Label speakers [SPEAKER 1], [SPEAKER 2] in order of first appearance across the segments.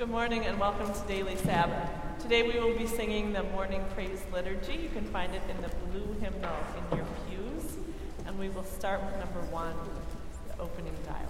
[SPEAKER 1] Good morning and welcome to Daily Sabbath. Today we will be singing the Morning Praise Liturgy. You can find it in the blue hymnal in your pews. And we will start with number 1, the opening dialogue.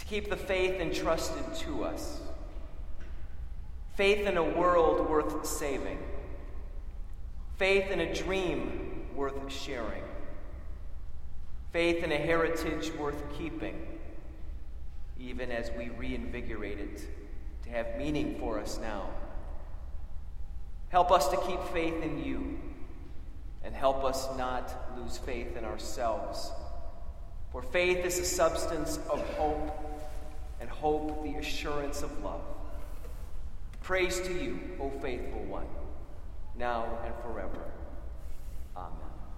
[SPEAKER 2] to keep the faith entrusted to us. Faith in a world worth saving. Faith in a dream worth sharing. Faith in a heritage worth keeping, even as we reinvigorate it to have meaning for us now. Help us to keep faith in you, and help us not lose faith in ourselves. For faith is the substance of hope, and hope the assurance of love. Praise to you, O faithful one, now and forever. Amen.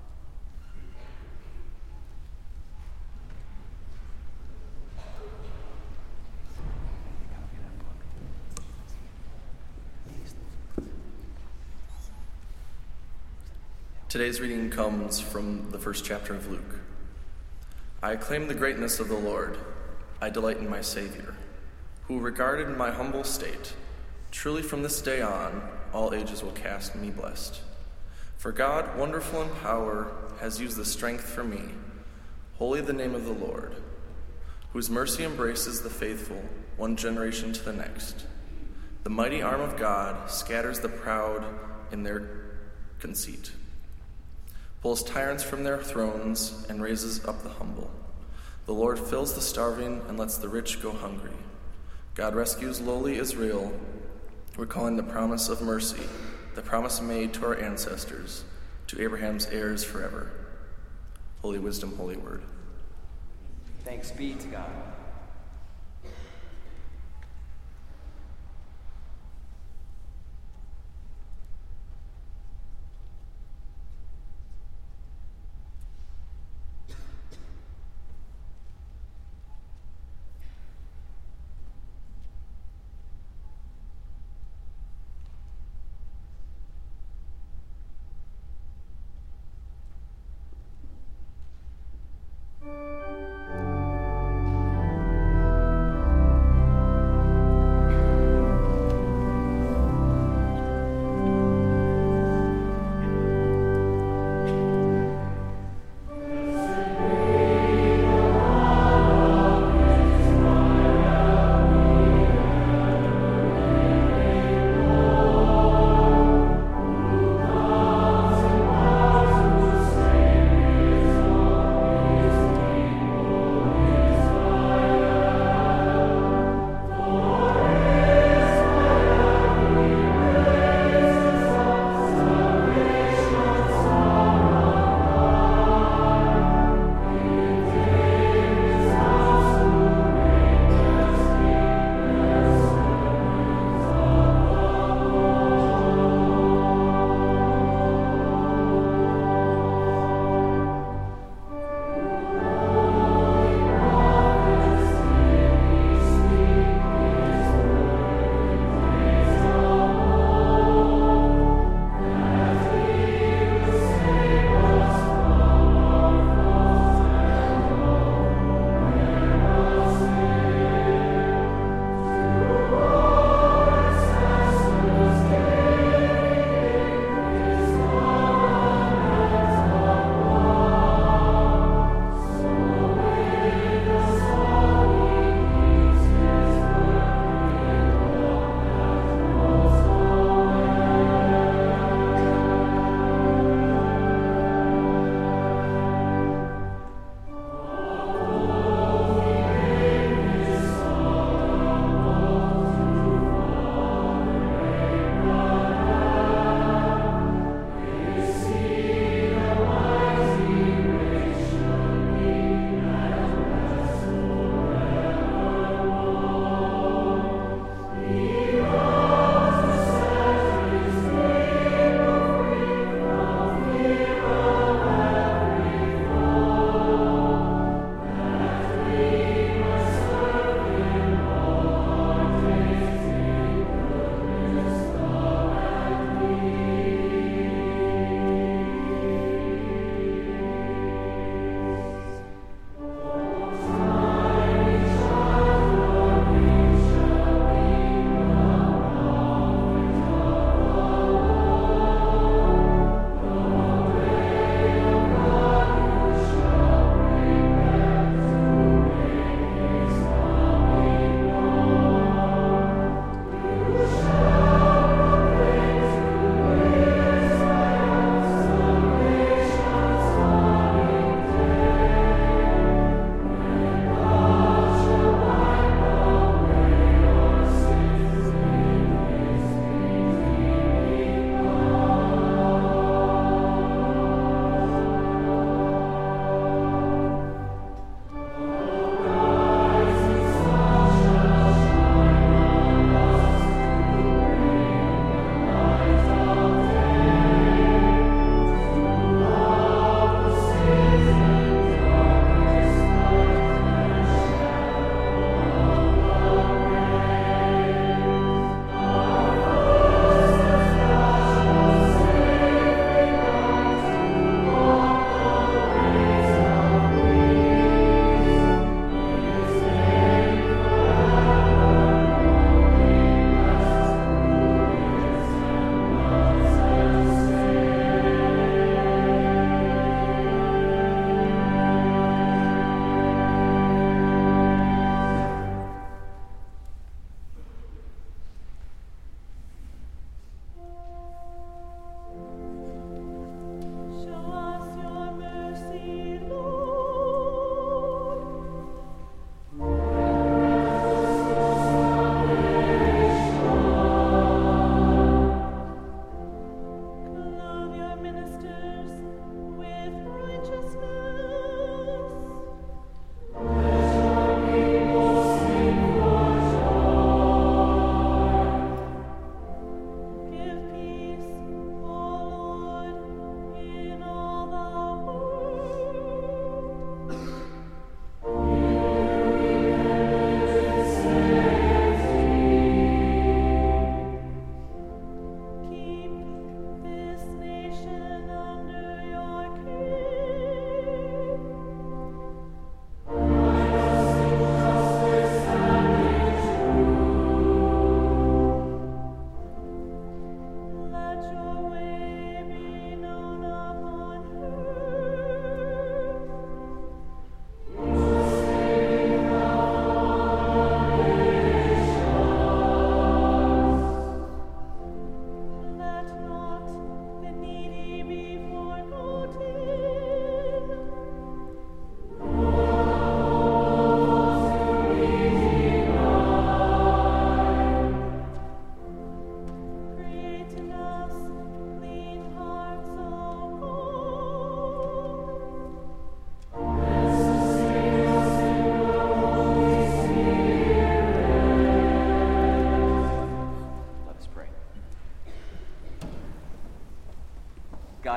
[SPEAKER 3] Today's reading comes from the first chapter of Luke. I acclaim the greatness of the Lord. I delight in my Savior, who regarded my humble state. Truly from this day on, all ages will cast me blessed. For God, wonderful in power, has used the strength for me. Holy the name of the Lord, whose mercy embraces the faithful, one generation to the next. The mighty arm of God scatters the proud in their conceit, pulls tyrants from their thrones, and raises up the humble. The Lord fills the starving and lets the rich go hungry. God rescues lowly Israel, recalling the promise of mercy, the promise made to our ancestors, to Abraham's heirs forever. Holy wisdom, holy word.
[SPEAKER 2] Thanks be to God.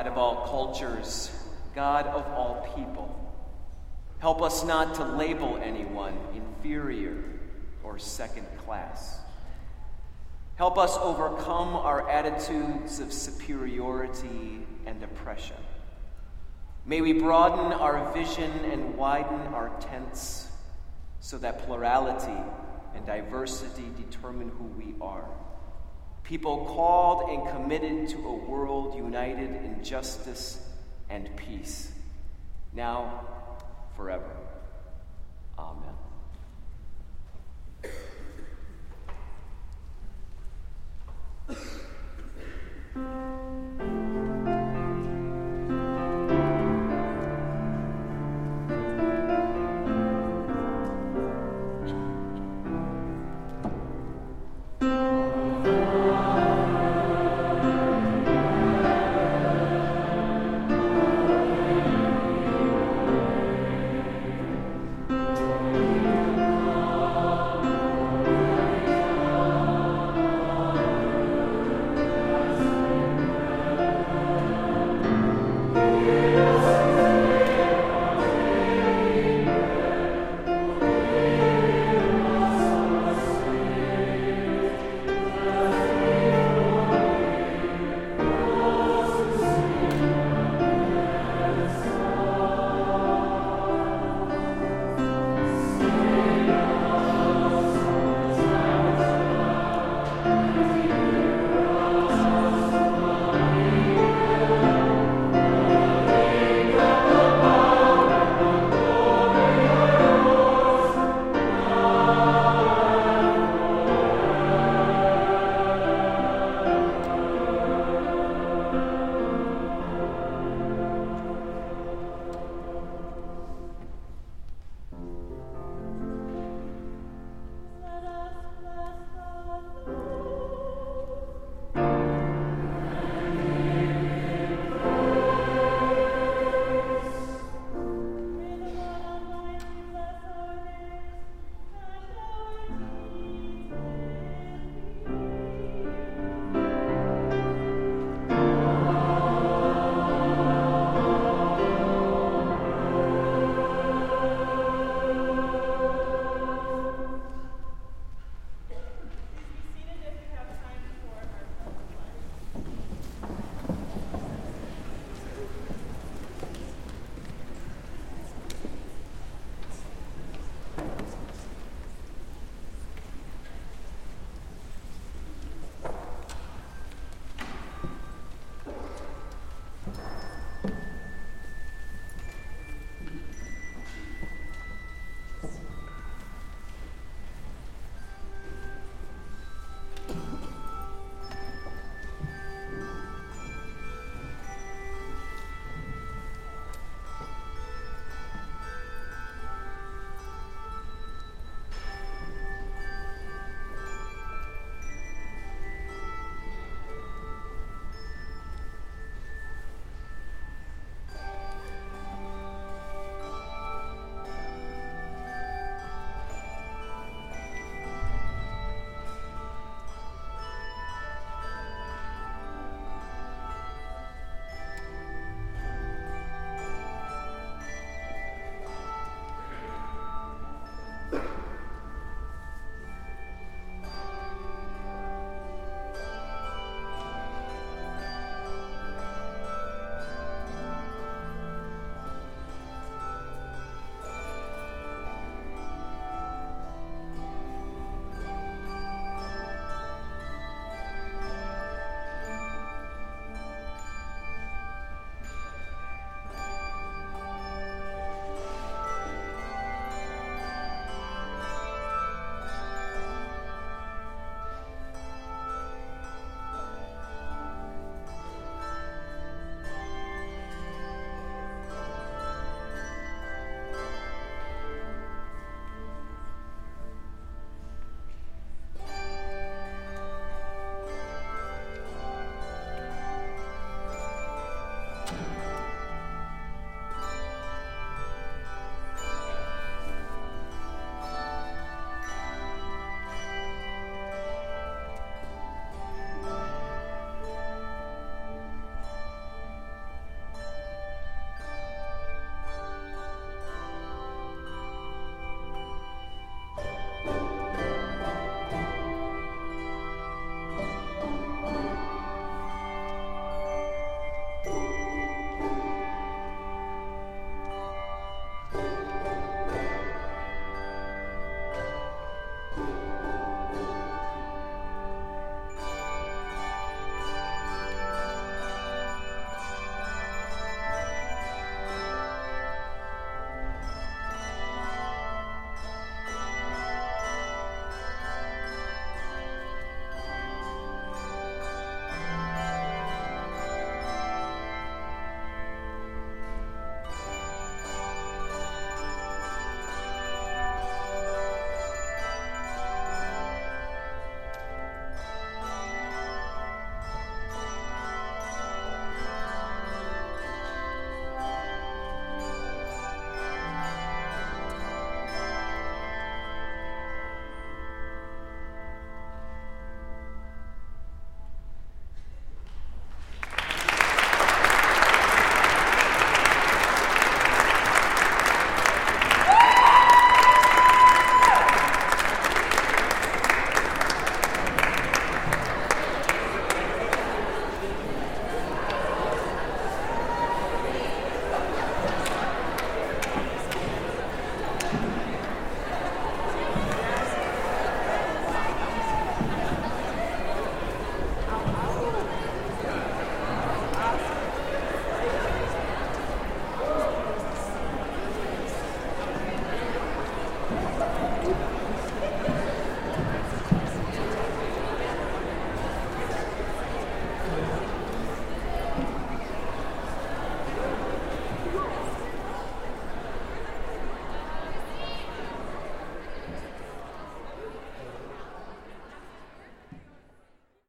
[SPEAKER 2] God of all cultures, God of all people, help us not to label anyone inferior or second class. Help us overcome our attitudes of superiority and oppression. May we broaden our vision and widen our tents so that plurality and diversity determine who we are. People called and committed to a world united in justice and peace, now, forever. Amen.